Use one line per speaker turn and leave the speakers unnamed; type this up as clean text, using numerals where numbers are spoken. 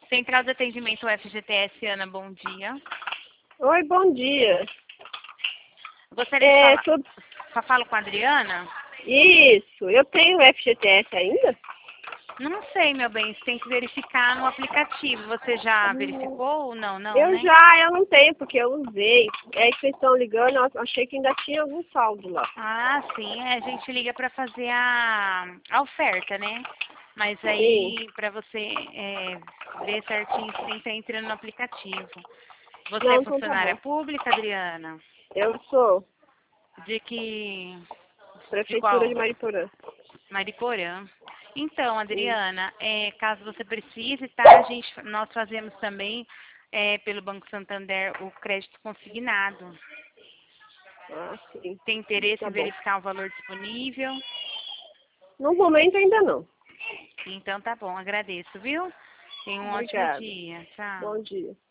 Central de Atendimento FGTS, Ana, bom dia.
Oi, bom dia.
Gostaria de falar. Só falo com a Adriana?
Isso, eu tenho FGTS ainda?
Não sei, meu bem, você tem que verificar no aplicativo. Você já verificou ou não? Não,
Eu
né?
eu não tenho, porque eu usei. É que vocês estão ligando, eu achei que ainda tinha algum saldo lá.
Ah, sim, a gente liga para fazer a oferta, né? Mas
Sim.
aí, para você ver certinho, você tem que estar entrando no aplicativo. Você
Não,
é
então tá
funcionária
bom.
pública, Adriana?
Eu sou
De que... De
Prefeitura
qual?
de Mariporã.
Mariporã. Então,
Sim.
Adriana, caso você precise, tá? Nós fazemos também, pelo Banco Santander, o crédito consignado.
Ah, sim.
Tem interesse
Tá
em
bom.
verificar o valor disponível?
No momento ainda não.
Então tá bom, agradeço, viu? Tenha um ótimo
Obrigada.
dia. Tchau.
Bom dia.